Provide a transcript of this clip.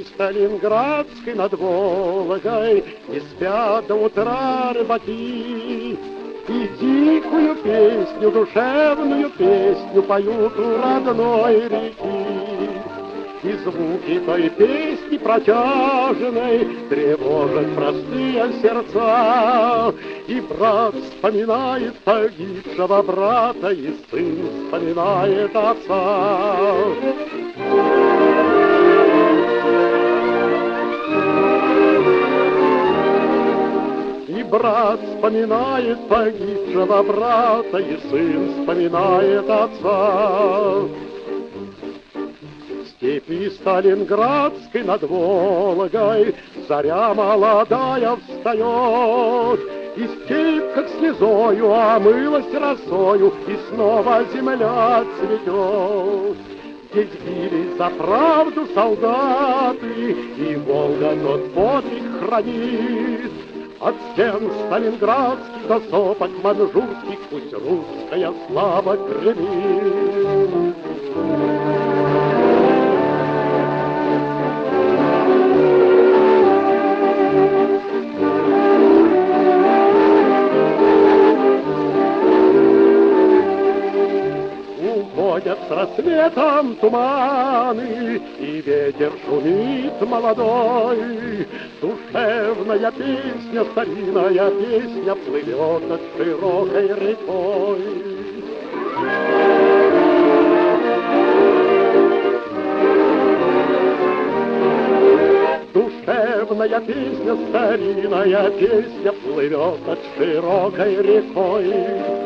Сталинградской над Волгой не спят до утра рыбаки. И дикую песню, душевную песню поют у родной реки. И звуки той песни протяжной тревожат простые сердца. И брат вспоминает погибшего брата, и сын вспоминает отца. И брат вспоминает погибшего брата, и сын вспоминает отца. В степи Сталинградской над Волгой заря молодая встает, и степь, как слезою, омылась росою, и снова земля цветет. Здесь бились за правду солдаты, и Волга тот подвиг хранит. От стен сталинградских до сопок манжурских пусть русская слава гремит. Уходят с рассветом туманы, и ветер шумит молодой. Душевная песня, старинная песня плывет над широкой рекой. Душевная песня, старинная песня плывет над широкой рекой.